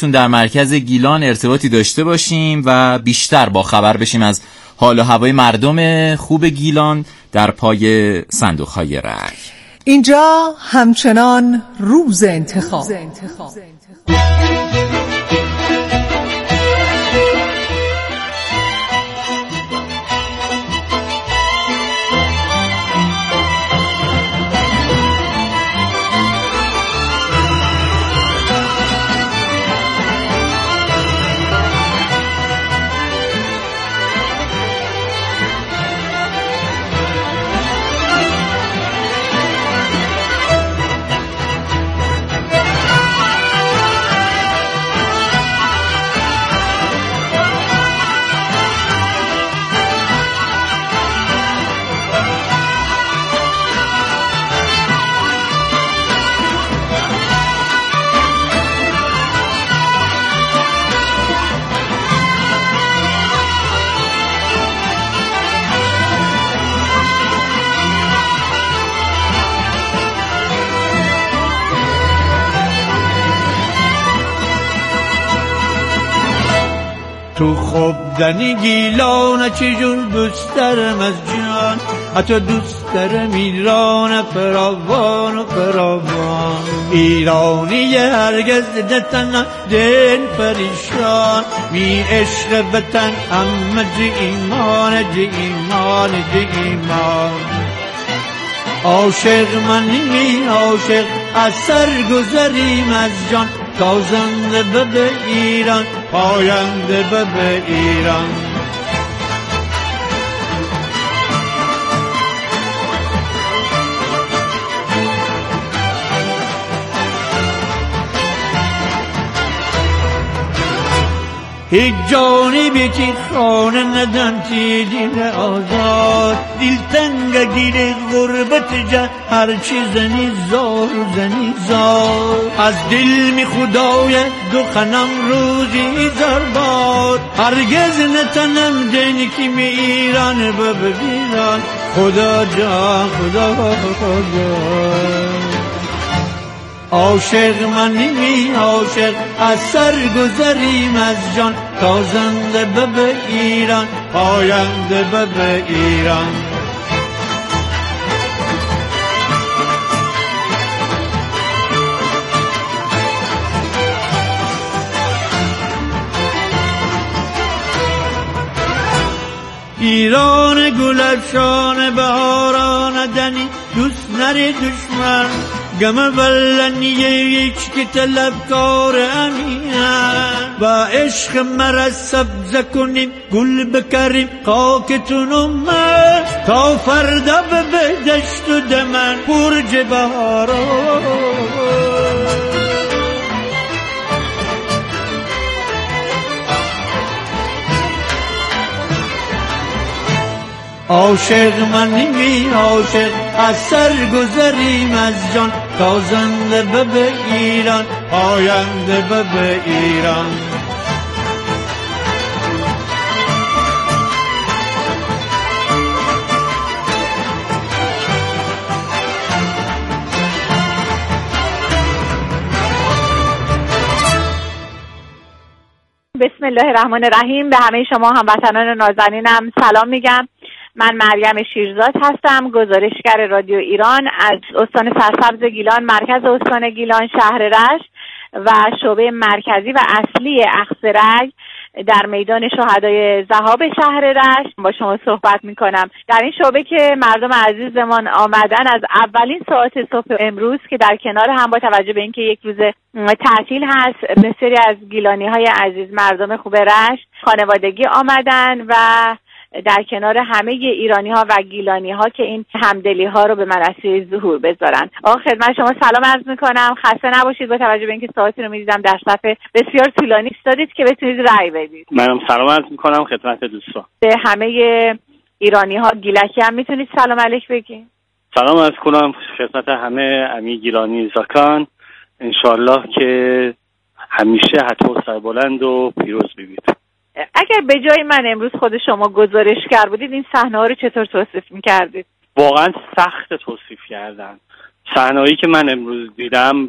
خودتون در مرکز گیلان ارتباطی داشته باشیم و بیشتر با خبر بشیم از حال و هوای مردم خوب گیلان در پای صندوق‌های رای. اینجا همچنان روز انتخاب. تو خوب زنی گیلان چجور دوست دارم از جان، حتی دوست دارم ایران فراوان و فراوان. ایرانی هرگز نتنه دل پریشان، بی عشق وطن همه جی ایمان جی ایمان جی ایمان. عاشق منی عاشق از سر گذریم از جان، تازنده به ایران پاینده به ایران. هیچ جانبی که خانه ندن تی دل آزاد، دل تنگ گیر غربت جا هر چی زنی زار زنی زار. از دل می خدای دخنم روزی زار باد، هرگز نتنم دنی که می ایران ببیران. خدا جان خدا خدا. عاشق منی عاشق از سر گذریم از جان، تازنده به ایران پاینده به ایران. ایران گل افشان بهاران دنی، دوست نری دشمن گم ولنیه هیچ که طلبکار امین. با عشق مرا سبز کنیم گل بکریم خاکتونم تا فردا به دشت و دمن برج بهاران. عاشق منی عاشق از سر گذریم از جان، تازنده به ایران پاینده به ایران. بسم الله الرحمن الرحیم. به همه شما هموطنان نازنینم سلام میگم. من مریم شیرزاد هستم، گزارشگر رادیو ایران از استان سرسبز گیلان، مرکز استان گیلان، شهر رشت و شعبه مرکزی و اصلی اخضرک در میدان شهدای ذهاب شهر رشت با شما صحبت میکنم. در این شعبه که مردم عزیزمان آمدن از اولین ساعت صبح امروز که در کنار هم با توجه به اینکه یک روز تعطیل هست، بسیاری از گیلانی های عزیز مردم خوب رشت خانوادگی آمدن و در کنار همه ایرانی ها و گیلانی ها که این همدلی ها رو به منصه ظهور بذارن. خدمت شما سلام عرض میکنم، خسته نباشید. با توجه به اینکه ساعتی رو میدیدم در صف بسیار طولانی ایستادید که بتونید رأی بدید. منم سلام عرض میکنم خدمت دوستان. به همه ایرانی ها گیلکی هم میتونید سلام علیک بگید. سلام عرض کنم خدمت همه امی گیلانی زاکان، انشالله که همیشه حتما سربلند و پیروز ببید. اگر به جای من امروز خود شما گزارشگر بودید این صحنه ها رو چطور توصیف می‌کردید؟ واقعا سخت توصیف کردن. صحنه‌ای که من امروز دیدم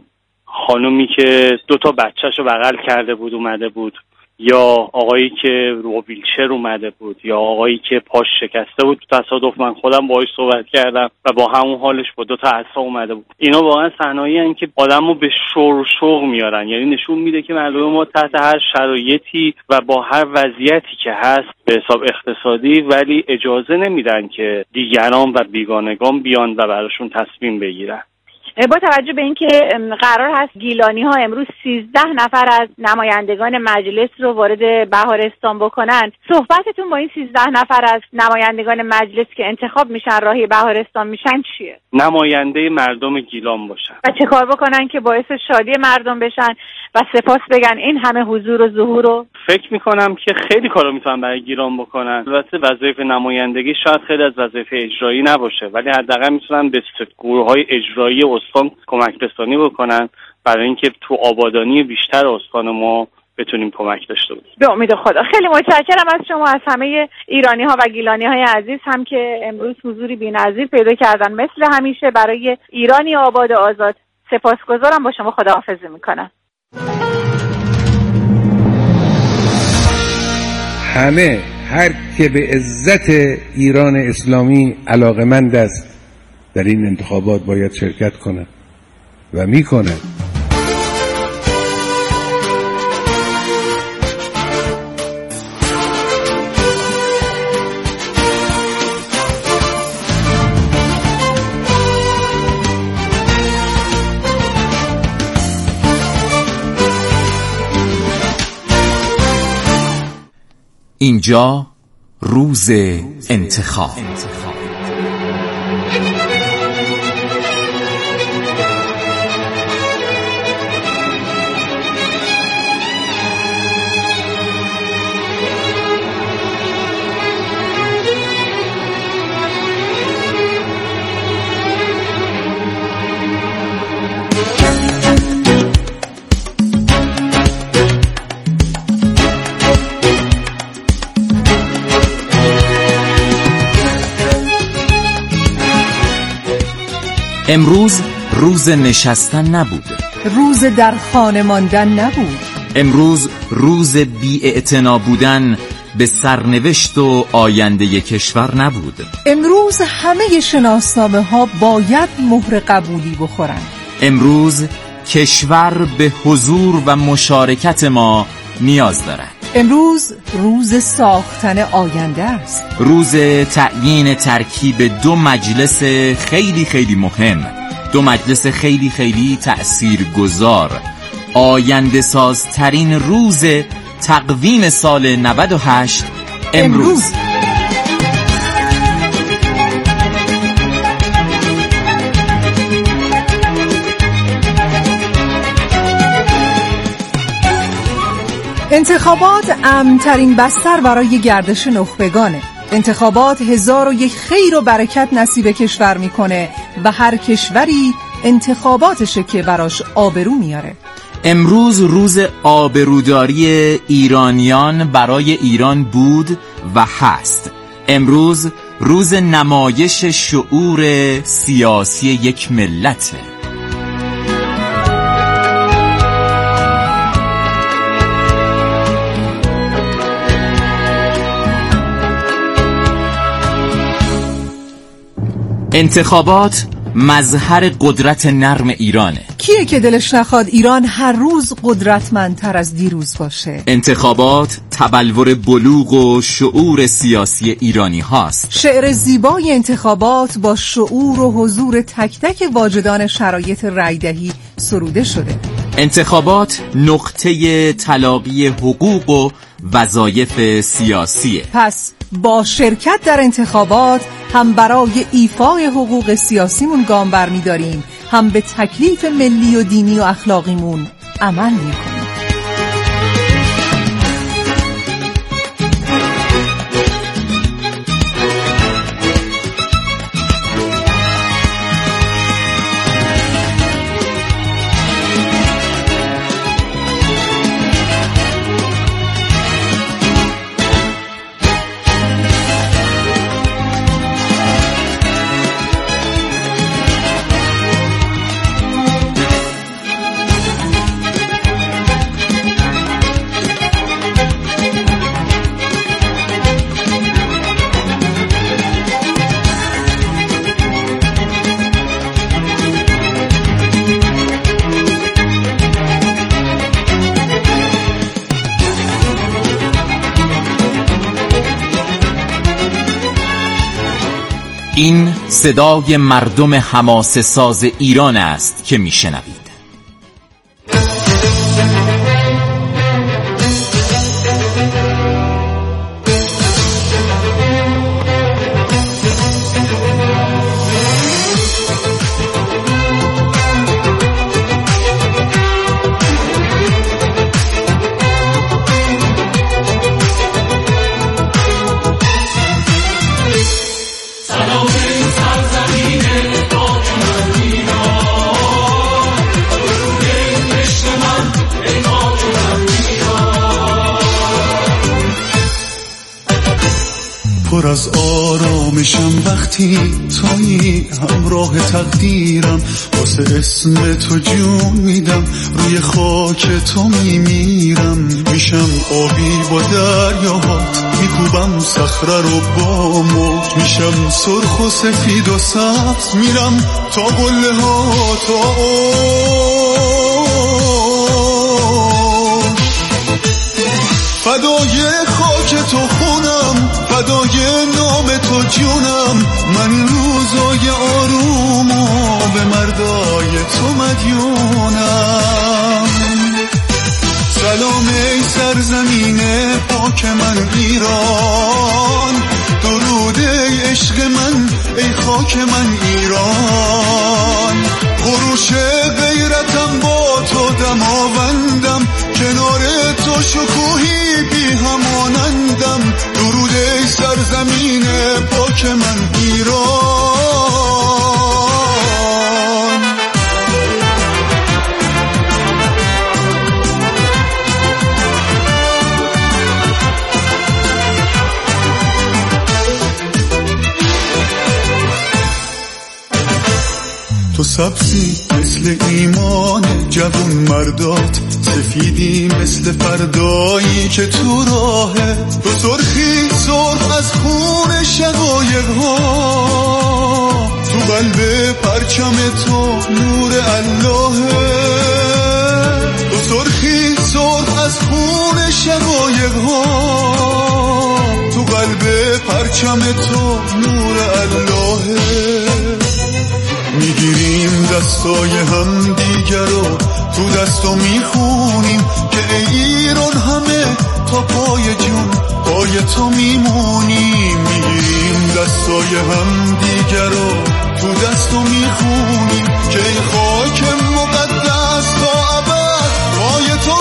خانومی که 2 بچه‌شو بغل کرده بود اومده بود، یا آقایی که رو ویلچر اومده بود، یا آقایی که پاش شکسته بود. تصادف من خودم باهاش صحبت کردم و با همون حالش با 2 عصا اومده بود. اینا واقعا صحنه‌ای هستن که آدمو به شوق میارن، یعنی نشون میده که مردم ما تحت هر شرایطی و با هر وضعیتی که هست به حساب اقتصادی ولی اجازه نمیدن که دیگران و بیگانگان بیان و براشون تصمیم بگیرن. با توجه به اینکه قرار هست گیلانی ها امروز 13 نفر از نمایندگان مجلس رو وارد بهارستان بکنن، صحبتتون با این 13 نفر از نمایندگان مجلس که انتخاب میشن راهی بهارستان میشن چیه؟ نماینده مردم گیلان باشن و چه کار بکنن که باعث شادی مردم بشن و سپاس بگن این همه حضور و ظهور رو؟ فکر میکنم که خیلی کارا میتونن برای گیلان بکنن. البته وظایف نمایندگی شاید خیلی از وظایف اجرایی نباشه، ولی حداقل میتونن به گروه‌های اجرایی استان کمک رسانی بکنن برای اینکه تو آبادانی بیشتر استان ما بتونیم کمک داشته باشیم. به امید خدا. خیلی متشکرم از شما، از همه ایرانی ها و گیلانی های عزیز هم که امروز حضوری بی‌نظیر پیدا کردن مثل همیشه برای ایرانی آباد و آزاد. سپاسگزارم، با شما خداحافظی میکنم. هر که به عزت ایران اسلامی علاقمند است در این انتخابات باید شرکت کند و میکند. اینجا روز انتخاب. امروز روز نشستن نبود، روز در خانه ماندن نبود، امروز روز بی‌اعتنا بودن به سرنوشت و آینده کشور نبود. امروز همه شناسنامه ها باید مهر قبولی بخورند. امروز کشور به حضور و مشارکت ما نیاز دارد. امروز روز ساختن آینده است، روز تعیین ترکیب 2 مجلس خیلی خیلی مهم، 2 مجلس خیلی خیلی تأثیرگذار، آینده سازترین روز تقویم سال 98 امروز. انتخابات امن‌ترین بستر برای گردش نخبگانه. انتخابات 1001 خیر و برکت نصیب کشور میکنه و هر کشوری انتخاباتشه که براش آبرو میاره. امروز روز آبروداری ایرانیان برای ایران بود و هست. امروز روز نمایش شعور سیاسی یک ملته. انتخابات مظهر قدرت نرم ایرانه. کیه که دلش نخواد ایران هر روز قدرتمندتر از دیروز باشه؟ انتخابات تبلور بلوغ و شعور سیاسی ایرانی هاست. شعر زیبای انتخابات با شعور و حضور تک تک واجدان شرایط رایدهی سروده شده. انتخابات نقطه تلاقی حقوق و وظایف سیاسیه. پس با شرکت در انتخابات هم برای ایفای حقوق سیاسیمون گام برمی‌داریم، هم به تکلیف ملی و دینی و اخلاقیمون عمل می‌کنیم. این صدای مردم حماسه ساز ایران است که میشنوید. پر از آرامشم وقتی تویی همراه تقدیرم، واسه اسم تو جون میدم، روی خاک تو میمیرم، میشم آبی با دریاهات، میکوبم صخره رو با موج، میشم سرخ و سفید و سبز، میرم تا قله ها تا فدای خاک تو خونم، فدای نام تو جونم، من روزای آرومو به مردای تو مدیونم. سلام ای سرزمین پاک من ایران، درود ای عشق من ای خاک من ایران، خروش غیرتم با تو دماوندم، کنار تو شکوهی بی همانندم، درود ای سرزمین پاک من ایران. تو سبزی مثل ایمان جوون مردات، سفیدی مثل فردایی که تو راهه، تو سرخی سرخ از خون شقایق ها، تو قلب پرچم تو نور اللهه، تو سرخی سرخ از خون شقایق ها، تو قلب پرچم تو نور اللهه. میگیریم دستای هم دیگر رو تو دستو میخونیم که ای ایران همه تا پای جون پای تو میمونیم، میگیریم دستای هم دیگر رو تو دستو میخونیم که ای خاک مقدس تا ابد پای تو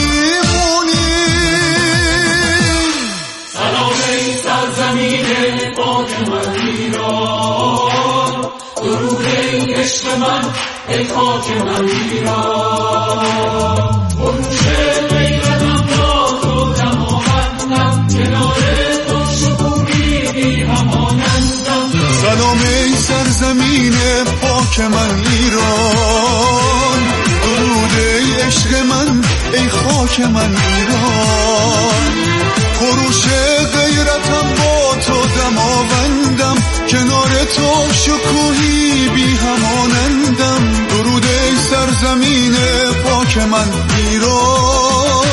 میمونیم. سلام ای سرزمین پاک من ایران، درود ای عشق من ای خاک من ایران، خروش غیرتم با تو دماوندم، کنار تو شکوهی بی همانندم. سلام ای سرزمین پاک من ایران، درود ای عشق من ای خاک من ایران، خروش غیرتم با تو دماوندم، کنار تو شکوهی بی همانندم، درود ای سرزمین پاک من ایران.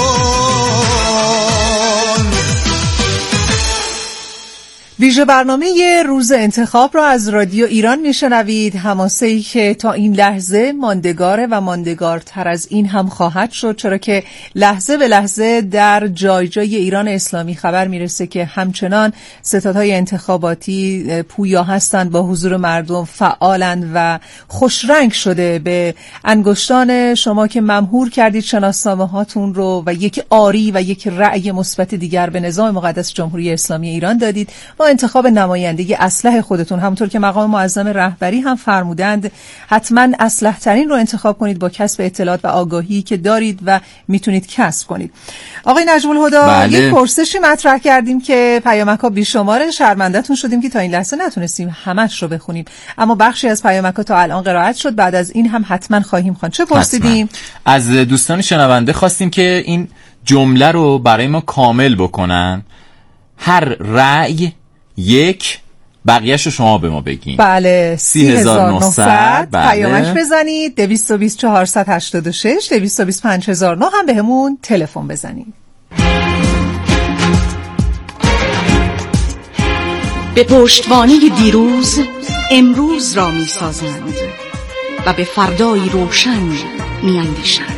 ویژه برنامه روز انتخاب را از رادیو ایران میشنوید، حماسه‌ای که تا این لحظه ماندگاره و ماندگارتر از این هم خواهد شد، چرا که لحظه به لحظه در جای جای ایران اسلامی خبر میرسه که همچنان ستادهای انتخاباتی پویا هستند، با حضور مردم فعالند و خوشرنگ شده به انگشتان شما که ممهور کردید شناسنامه هاتون رو و یک آری و یک رأی مثبت دیگر به نظام مقدس جمهوری اسلامی ایران دادید و انتخاب نمایندگی اصلح خودتون، همونطور که مقام معظم رهبری هم فرمودند حتما اصلح ترین رو انتخاب کنید با کسب اطلاعات و آگاهی که دارید و میتونید کسب کنید. آقای نجم الهدی، یک پرسشی مطرح کردیم که پیامک‌ها بیشماره، شرمنده‌تون شدیم که تا این لحظه نتونستیم همش رو بخونیم، اما بخشی از پیامک‌ها تا الان قرائت شد، بعد از این هم حتما خواهیم خواند. چه پرسیدیم؟ از دوستان شنونده خواستیم که این جمله رو برای ما کامل بکنن، هر رأی یک، بقیه‌اش رو شما به ما بگین. بله، 30,900 پیامک بزنید، 220 486 220 5009 هم به همون تلفن بزنید. به پشتوانه دیروز امروز را می سازند و به فردای روشن می اندیشند.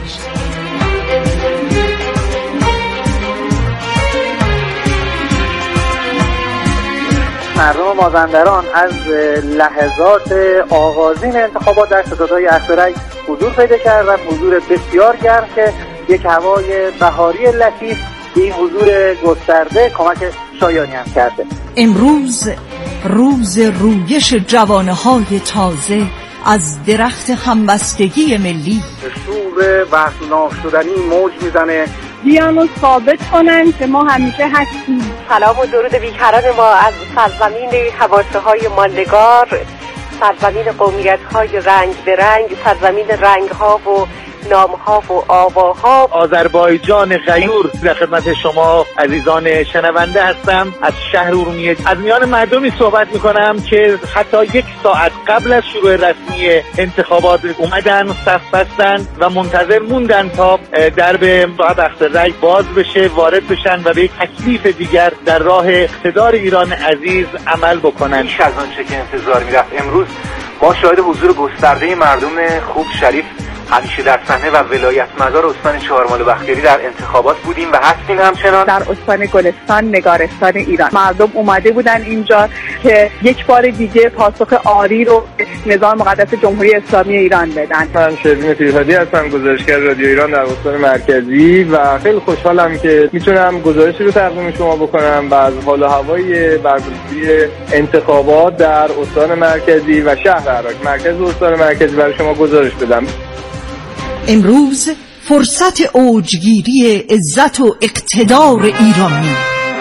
مردم مازندران از لحظات آغازین انتخابات در ستادهای اخضر حضور پیدا کردند، حضور بسیار گرم که یک هوای بهاری لطیف به این حضور گسترده کمک شایانی هم کرده. امروز روز رویش جوانه‌های تازه از درخت همبستگی ملی. شور وحشتناک شدنی موج میزنه. بیان و ثابت کنن که ما همیشه هستیم. سلام و درود بیکران ما از سرزمین حواشه‌های ماندگار، سرزمین قومیت‌های رنگ به رنگ، سرزمین رنگ‌ها و نام‌ها و آواها. آذربایجان غیور در خدمت شما عزیزان شنونده هستم. از شهر ارومیه از میان مردمی صحبت می‌کنم که حتی 1 ساعت قبل از شروع رسمی انتخابات اومدن، صف بستن و منتظر موندن تا درب صاحب اختررأی باز بشه، وارد بشن و به یک تکلیف دیگر در راه اقتدار ایران عزیز عمل بکنن. بیش از آنچه که انتظار می‌رفت امروز ما شاهد حضور گسترده مردم خوب، شریف، همیشه در صحنه و ولایت مدار استان چهارمحال و بختیاری در انتخابات بودیم و هستیم همچنان. در استان گلستان، نگارستان ایران مردم اومده بودن اینجا که یک بار دیگه پاسخ آری رو نظام مقدس جمهوری اسلامی ایران بدن. من شیرین پیرهادی هستم، گزارشگر رادیو ایران در استان مرکزی و خیلی خوشحالم که میتونم گزارشی رو تقدیم شما بکنم و از حال و هوای برگزاری انتخابات در استان مرکزی و شهر عراق، مرکز استان مرکزی، برای شما گزارش بدم. امروز فرصت اوجگیری عزت و اقتدار ایرانی.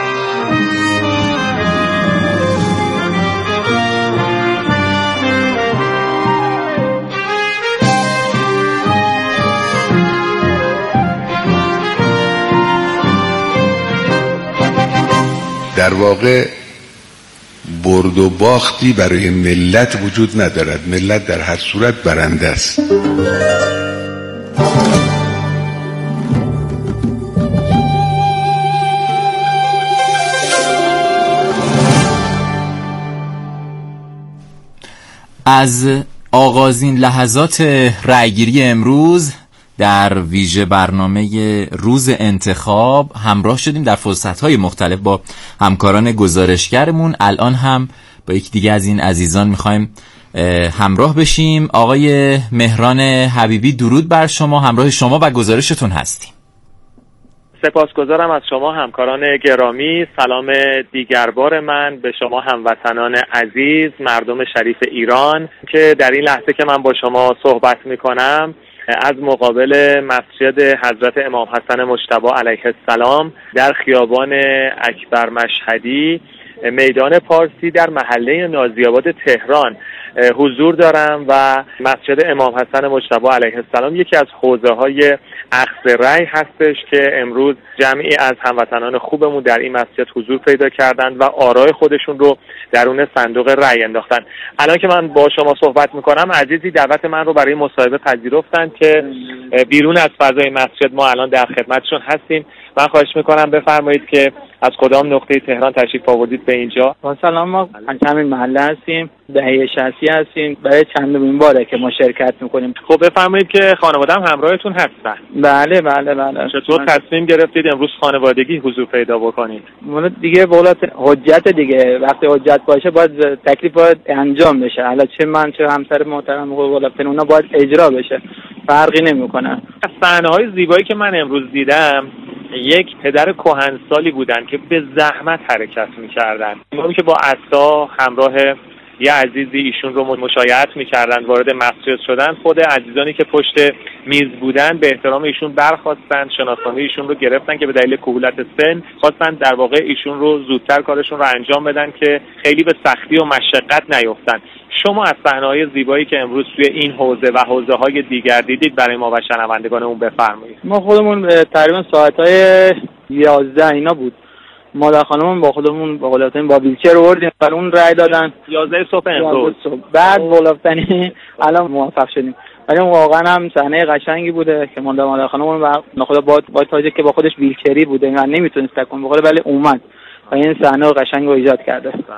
در واقع برد و باختی برای ملت وجود ندارد. ملت در هر صورت برنده است. از آغازین لحظات رأیگیری امروز در ویژه برنامه روز انتخاب همراه شدیم در فرصت‌های مختلف با همکاران گزارشگرمون. الان هم با یک دیگه از این عزیزان می‌خوایم همراه بشیم. آقای مهران حبیبی، درود بر شما، همراه شما و گزارشتون هستیم. سپاسگزارم از شما همکاران گرامی. سلام دیگربار من به شما هموطنان عزیز، مردم شریف ایران که در این لحظه که من با شما صحبت میکنم از مقابل مسجد حضرت امام حسن مجتبی علیه السلام در خیابان اکبر مشهدی میدان پارسی در محله نازی‌آباد تهران حضور دارم و مسجد امام حسن مجتبی علیه السلام یکی از حوزه‌های اخذ رأی هستش که امروز جمعی از هموطنان خوبمون در این مسجد حضور پیدا کردند و آرای خودشون رو درون صندوق رأی انداختن. الان که من با شما صحبت میکنم عزیزی دعوت من رو برای مصاحبه پذیرفتن که بیرون از فضای مسجد ما الان در خدمتشون هستیم. من خواهش میکنم بفرمایید که از کدام نقطه تهران تشریف آوردید به اینجا. سلام، ما از همین محله هستیم، دهه 60 هستیم، برای چندمین باره که ما شرکت میکنیم. خب بفرمایید که خانواده هم همراهتون هستن؟ بله. چطور تصمیم گرفتید امروز خانوادگی حضور پیدا بکنید؟ دیگه بولت حجت دیگه، وقتی حجت باشه باید تکلیف باید انجام بشه. حالا چه من چه همسر محترم قولتن اونا باید اجرا بشه، فرقی نمیکنه. صحنه‌های زیبایی که من امروز دیدم یک پدر کهنسالی بودن که به زحمت حرکت می‌کردن. اون که با عصا همراه یه عزیزی ایشون رو مشایعت می‌کردن وارد مسجد شدن، خود عزیزانی که پشت میز بودن به احترام ایشون برخاستن، شناسنامه ایشون رو گرفتن که به دلیل کهولت سن خواستن در واقع ایشون رو زودتر کارشون رو انجام بدن که خیلی به سختی و مشقت نیفتن. شما از صحنه‌های زیبایی که امروز توی این حوزه و حوزه‌های دیگر دیدید برای ما و شنوندگانمون بفرمایید. ما خودمون تقریبا ساعت‌های 11 اینا بود، مادر خانممون با خودمون با قولتن با ویلچر آوردیم برای اون رای دادن 11 صبح امروز. بعد قولتنی الان موفق شدیم. ولی واقعا هم صحنه قشنگی بوده که مادر خانممون و نخدا با تاجه که با خودش ویلچری بوده و نمیتونست تکون بخوره، ولی اومد و این صحنه قشنگ رو ایجاد کرده.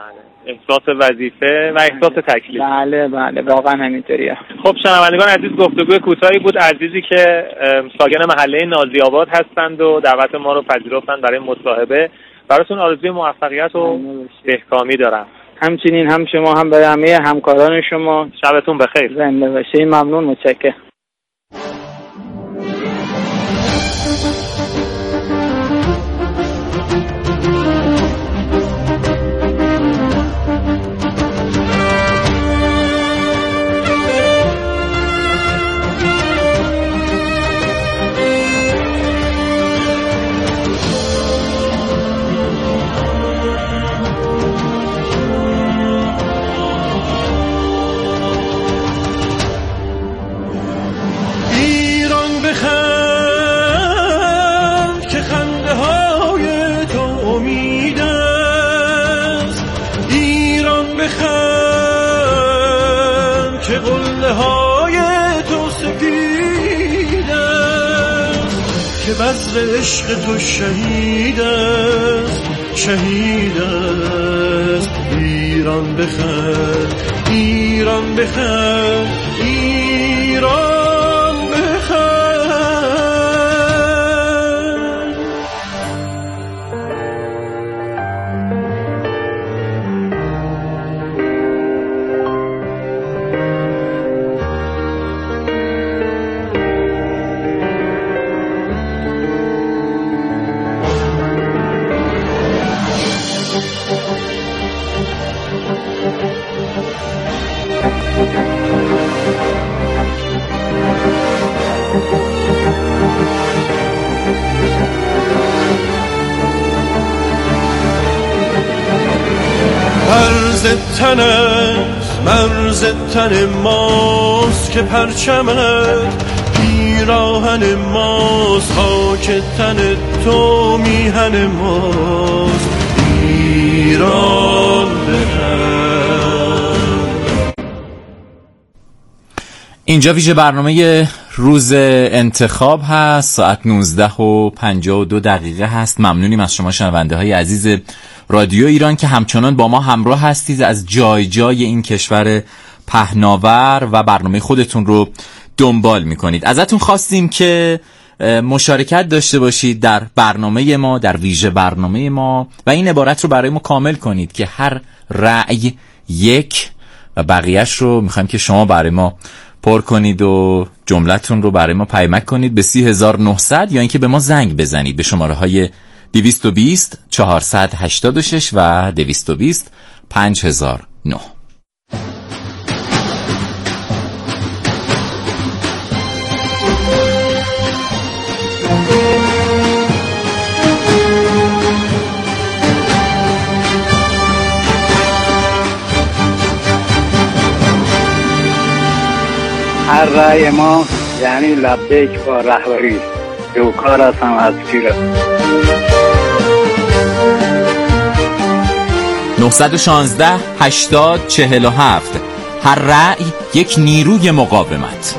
احساس وظیفه و احساس تکلیف. بله واقعا همینطوریه. خب شنوندگان عزیز، گفتگوی کوتاهی بود. عزیزی که ساکن محله نازی آباد هستند و دعوت ما رو پذیرفتند برای مصاحبه، براتون آرزوی موفقیت و بهکامی دارم. همچنین هم شما هم برای همه همکاران شما. شبتون بخیر. زنده باشید. ممنون، متشکرم. بذر عشق تو شهید است ایران بخیر ایران بخیر ایران بخیر. مرز تن ماست که پرچمت پیراهن ماست، خاک تن تو میهن ماست. ایران اینجا ویژه برنامه روز انتخاب هست. ساعت 19:52 هست. ممنونیم از شما شنونده های عزیز رادیو ایران که همچنان با ما همراه هستید، از جای جای این کشور پهناور و برنامه خودتون رو دنبال میکنید. ازتون خواستیم که مشارکت داشته باشید در برنامه ما، در ویژه برنامه ما، و این عبارت رو برای ما کامل کنید که هر رأی یک، و بقیهش رو میخوایم که شما برای ما پر کنید و جملتون رو برای ما پیامک کنید به 30900 یا اینکه به ما زنگ بزنید به شماره های 220 486 و 220 5009. هر رأی ما یعنی لبیک با رهبری، دوکار هستم از پیره. 916 80 47. هر رأی یک نیروی مقاومت.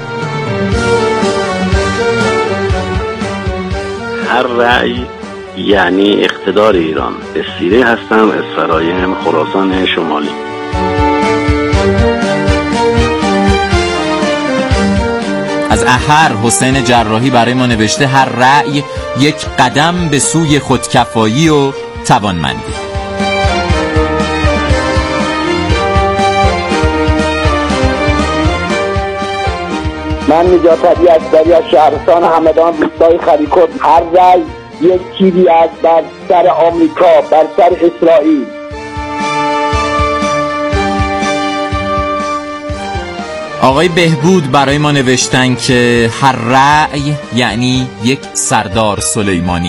هر رأی یعنی اقتدار ایران. اسیره هستم از فرایم خراسان شمالی. از احر حسین جراحی برای ما نوشته هر رأی یک قدم به سوی خودکفایی و توانمندی. من نجات علی اکبری از شهرستان همدان روستای خلیکوت. هر رأی یک تیری است بر سر آمریکا، بر سر اسرائیل. آقای بهبود برای ما نوشتن که هر رأی یعنی یک سردار سلیمانی.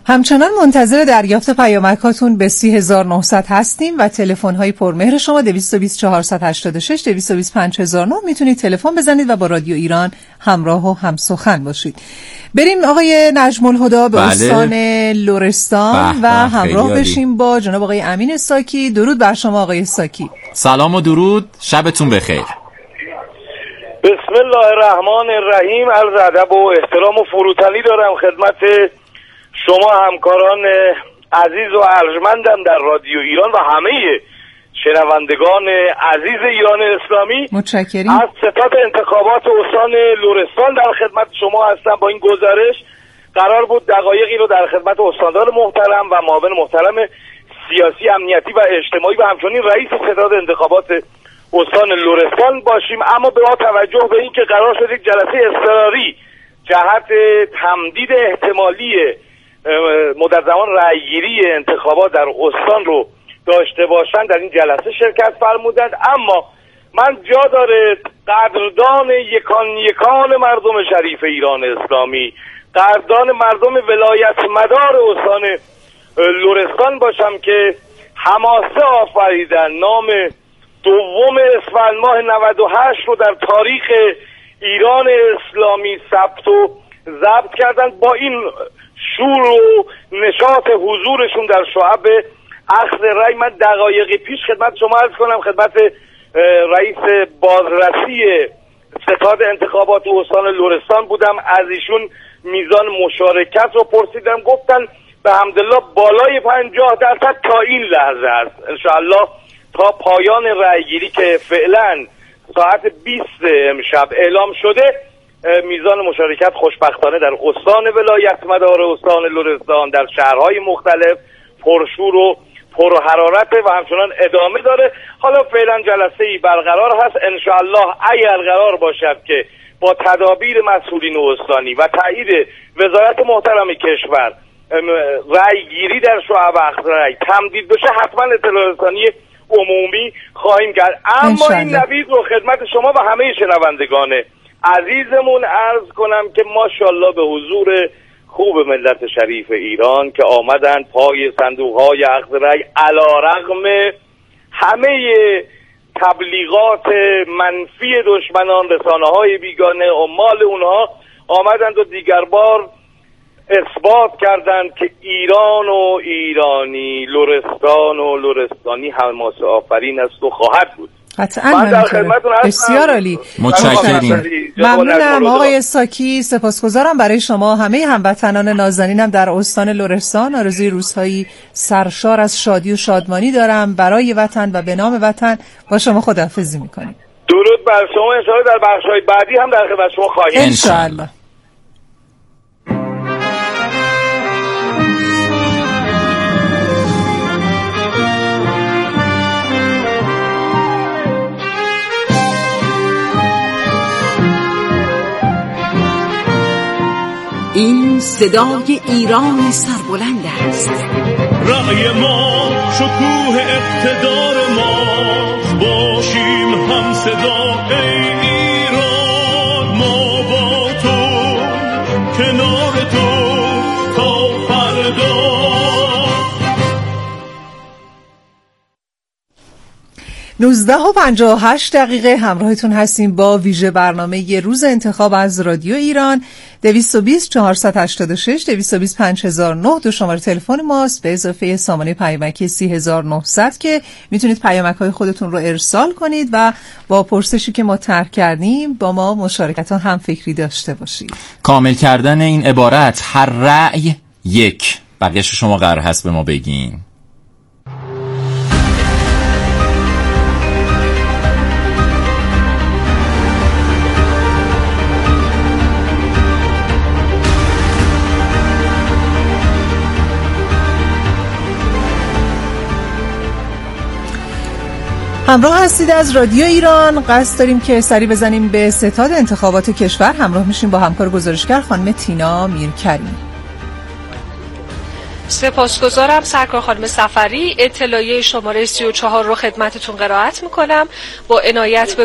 همچنان منتظر دریافت پیامک‌هاتون به 30900 هستیم و تلفن‌های پرمهر شما 220 486 220 5009 میتونید تلفن بزنید و با رادیو ایران همراه و همسخن باشید. بریم آقای نجم الهدی به استان لرستان و همراه بشیم با جناب آقای امین ساکی. درود بر شما آقای ساکی. سلام و درود، شبتون بخیر. بسم الله الرحمن الرحیم. عرض ادب و احترام و فروتنی دارم خدمت شما همکاران عزیز و ارجمندم در رادیو ایران و همه شنوندگان عزیز ایران اسلامی. متشکریم. از ستاد انتخابات استان لرستان در خدمت شما هستم. با این گزارش قرار بود دقایقی رو در خدمت استاندار محترم و معاون محترم سیاسی، امنیتی و اجتماعی و همچنین رئیس ستاد انتخابات استان لرستان باشیم، اما با توجه به اینکه قرار شد یک جلسه اضطراری جهت تمدید احتمالی مدت زمان رأیگیری انتخابات در استان رو داشته باشند در این جلسه شرکت فرمودند. اما من جا داره قدردان یکان مردم شریف ایران اسلامی، قدردان مردم ولایت مدار استان لرستان باشم که حماسه آفریدن، نام دوم اسفند ماه 98 رو در تاریخ ایران اسلامی ثبت و ضبط کردن. با این شور و نشاط حضورشون در شعب اخذ رأی، من دقایقی پیش خدمت شما عرض کنم، خدمت رئیس بازرسی ستاد انتخابات استان لرستان بودم، از ایشون میزان مشارکت رو پرسیدم، گفتن به حمدالله بالای 50% تا این لحظه است. انشاءالله تا پایان رأیگیری که فعلا ساعت 20 امشب اعلام شده، میزان مشارکت خوشبختانه در استان ولایت مدار استان لرستان در شهرهای مختلف پرشور و پرحرارت و همچنان ادامه داره. حالا فعلا جلسه‌ای برقرار هست. انشاءالله اگر قرار باشد که با تدابیر مسئولین استانی و تایید وزارت محترم کشور رأی گیری در شعب اخذ رأی تمدید بشه، حتما اطلاع رسانی عمومی خواهیم کرد. اما این نوید رو خدمت شما و همه شنوندگان عزیزمون عرض کنم که ماشاءالله به حضور خوب ملت شریف ایران که آمدن پای صندوق‌های اخذ رأی، علی‌رغم همه تبلیغات منفی دشمنان، رسانه‌های بیگانه، عمال اونها آمدند و دیگر بار اثبات کردند که ایران و ایرانی، لرستان و لرستانی حماسه آفرین است و خواهد بود. قطعاً بسیار عالی. متشکریم. ممنونم آقای ساکی، سپاسگزارم برای شما. همه هموطنان نازنینم در استان لرستان آرزوی روزهایی سرشار از شادی و شادمانی دارم برای وطن و به نام وطن. با شما خداحافظی میکنیم. درود بر شما. انشاءالله در بخش‌های بعدی هم در خدمت شما خواهیم. انشاءالله. این صدای ایران سربلند است. رأی ما شکوه اقتدار ما، باشیم هم صدا ای ایران. ما با تو کنار تو تا فردا. 19:58 همراهتون هستیم با ویژه برنامه روز انتخاب از رادیو ایران. 220 486 220 5009 دو شماره تلفن ماست به اضافه سامانه پیامکی 30900 که میتونید پیامک‌های خودتون رو ارسال کنید و با پرسشی که ما طرح کردیم با ما مشارکت هم فکری داشته باشید. کامل کردن این عبارت هر رأی یک، بقیه‌شو شما قرار هست به ما بگین. همراه هستید از رادیو ایران. قصد داریم که سری بزنیم به ستاد انتخابات کشور. همراه میشیم با همکار گزارشگر خانم تینا میرکریم. سپاسگزارم سرکار خانم سفری. اطلاعیه شماره 34 رو خدمتتون قرائت میکنم. با عنایت به